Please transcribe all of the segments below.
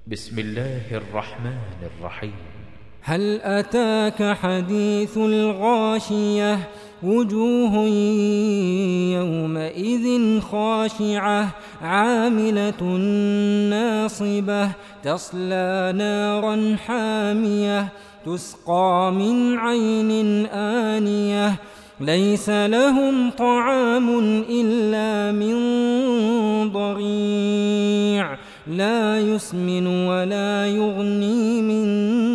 بسم الله الرحمن الرحيم. هل أتاك حديث الغاشية وجوه يومئذ خاشعة عاملة ناصبة تصلى نارا حامية تسقى من عين آنية ليس لهم طعام إلا من ضريع لا يسمن ولا يغني من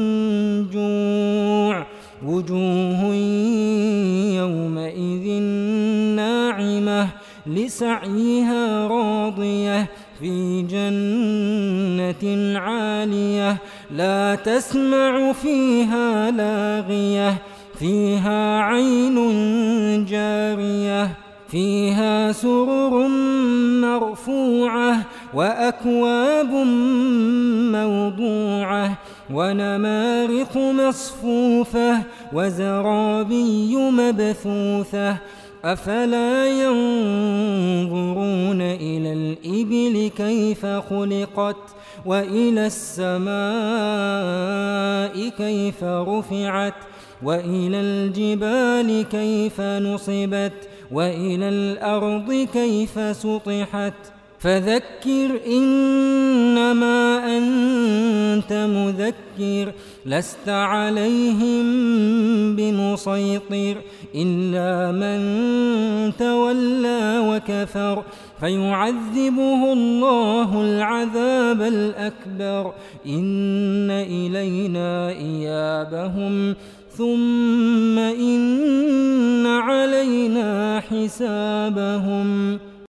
جوع وجوه يومئذ ناعمة لسعيها راضية في جنة عالية لا تسمع فيها لاغية فيها عين جارية فيها سرر مرفوعة وأكواب موضوعة ونمارق مصفوفة وزرابي مبثوثة أفلا ينظرون إلى الإبل كيف خلقت وإلى السماء كيف رفعت وإلى الجبال كيف نصبت وإلى الأرض كيف سطحت فذكر إنما أنت مذكر لست عليهم بمسيطر إلا من تولى وكفر فيعذبه الله العذاب الأكبر إن إلينا إيابهم ثم إن علينا حسابهم.